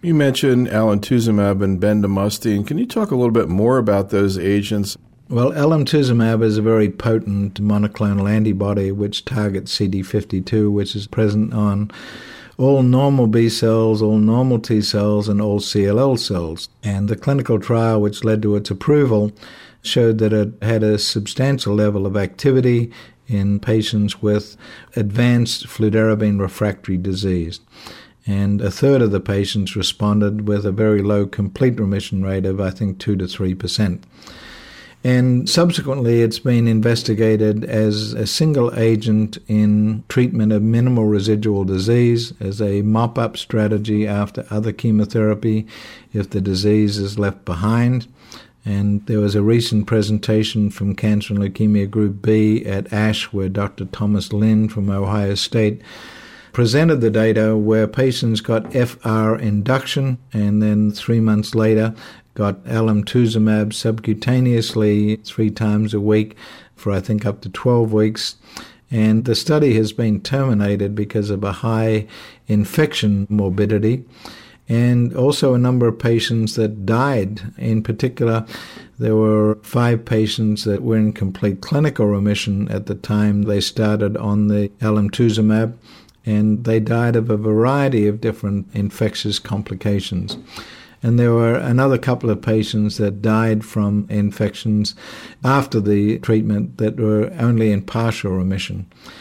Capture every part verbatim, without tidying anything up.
You mentioned alemtuzumab and bendamustine. Can you talk a little bit more about those agents? Well, alemtuzumab is a very potent monoclonal antibody which targets C D fifty-two, which is present on all normal B cells, all normal T cells, and all C L L cells. And the clinical trial which led to its approval showed that it had a substantial level of activity in patients with advanced fludarabine refractory disease. And a third of the patients responded with a very low complete remission rate of, I think, two to three percent. And subsequently, it's been investigated as a single agent in treatment of minimal residual disease, as a mop-up strategy after other chemotherapy if the disease is left behind. And there was a recent presentation from Cancer and Leukemia Group B at ASH where Doctor Thomas Lin from Ohio State presented the data where patients got F R induction and then three months later got alemtuzumab subcutaneously three times a week for I think up to twelve weeks. And the study has been terminated because of a high infection morbidity and also a number of patients that died. In particular, there were five patients that were in complete clinical remission at the time they started on the alemtuzumab, and they died of a variety of different infectious complications. And there were another couple of patients that died from infections after the treatment that were only in partial remission.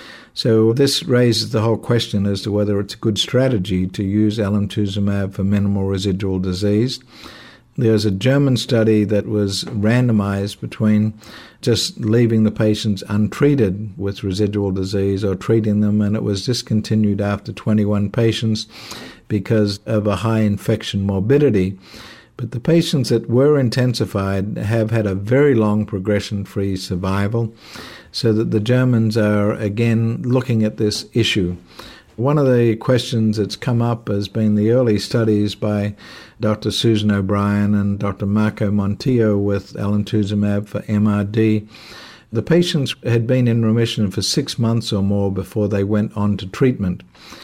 So this raises the whole question as to whether it's a good strategy to use alemtuzumab for minimal residual disease. There's a German study that was randomized between just leaving the patients untreated with residual disease or treating them, and it was discontinued after twenty-one patients because of a high infection morbidity. But the patients that were intensified have had a very long progression-free survival, so that the Germans are again looking at this issue. One of the questions that's come up has been the early studies by Doctor Susan O'Brien and Doctor Marco Montillo with alemtuzumab for M R D. The patients had been in remission for six months or more before they went on to treatment.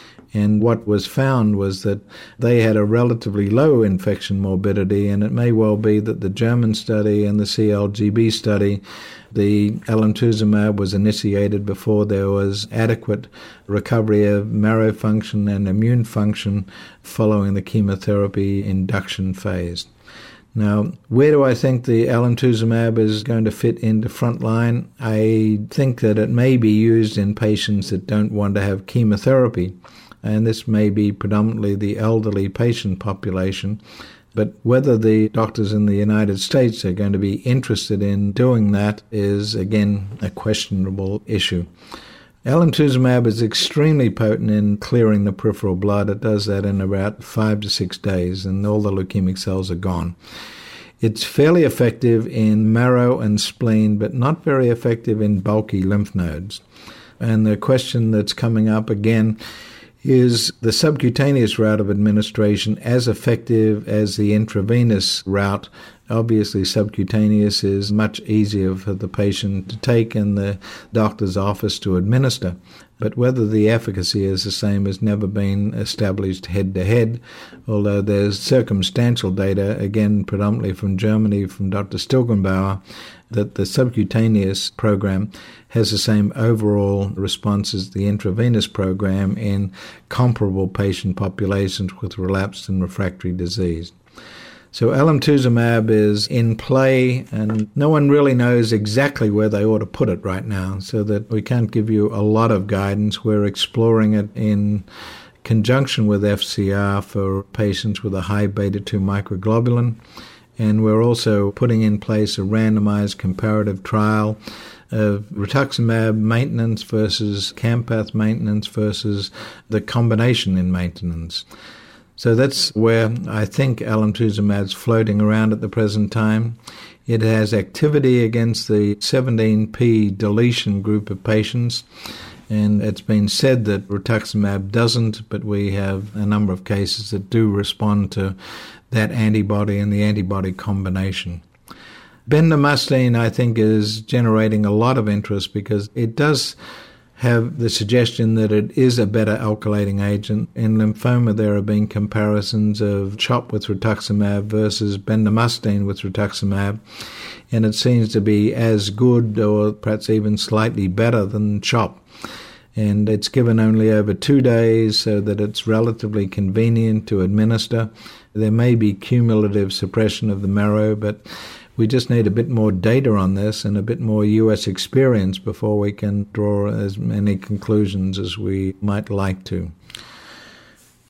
And what was found was that they had a relatively low infection morbidity, and it may well be that the German study and the C L G B study, the alemtuzumab was initiated before there was adequate recovery of marrow function and immune function following the chemotherapy induction phase. Now, where do I think the alemtuzumab is going to fit into frontline? I think that it may be used in patients that don't want to have chemotherapy, and this may be predominantly the elderly patient population. But whether the doctors in the United States are going to be interested in doing that is, again, a questionable issue. Alemtuzumab is extremely potent in clearing the peripheral blood. It does that in about five to six days, and all the leukemic cells are gone. It's fairly effective in marrow and spleen, but not very effective in bulky lymph nodes. And the question that's coming up again is the subcutaneous route of administration as effective as the intravenous route? Obviously, subcutaneous is much easier for the patient to take and the doctor's office to administer. But whether the efficacy is the same has never been established head-to-head, although there's circumstantial data, again predominantly from Germany, from Doctor Stilgenbauer, that the subcutaneous program has the same overall response as the intravenous program in comparable patient populations with relapsed and refractory disease. So alemtuzumab is in play, and no one really knows exactly where they ought to put it right now, so that we can't give you a lot of guidance. We're exploring it in conjunction with F C R for patients with a high beta two microglobulin, and we're also putting in place a randomized comparative trial of rituximab maintenance versus Campath maintenance versus the combination in maintenance. So that's where I think alemtuzumab is floating around at the present time. It has activity against the seventeen p deletion group of patients, and it's been said that rituximab doesn't, but we have a number of cases that do respond to that antibody and the antibody combination. Bendamustine, I think, is generating a lot of interest because it does have the suggestion that it is a better alkylating agent. In lymphoma, there have been comparisons of CHOP with rituximab versus bendamustine with rituximab, and it seems to be as good or perhaps even slightly better than CHOP. And it's given only over two days so that it's relatively convenient to administer. There may be cumulative suppression of the marrow, but we just need a bit more data on this and a bit more U S experience before we can draw as many conclusions as we might like to.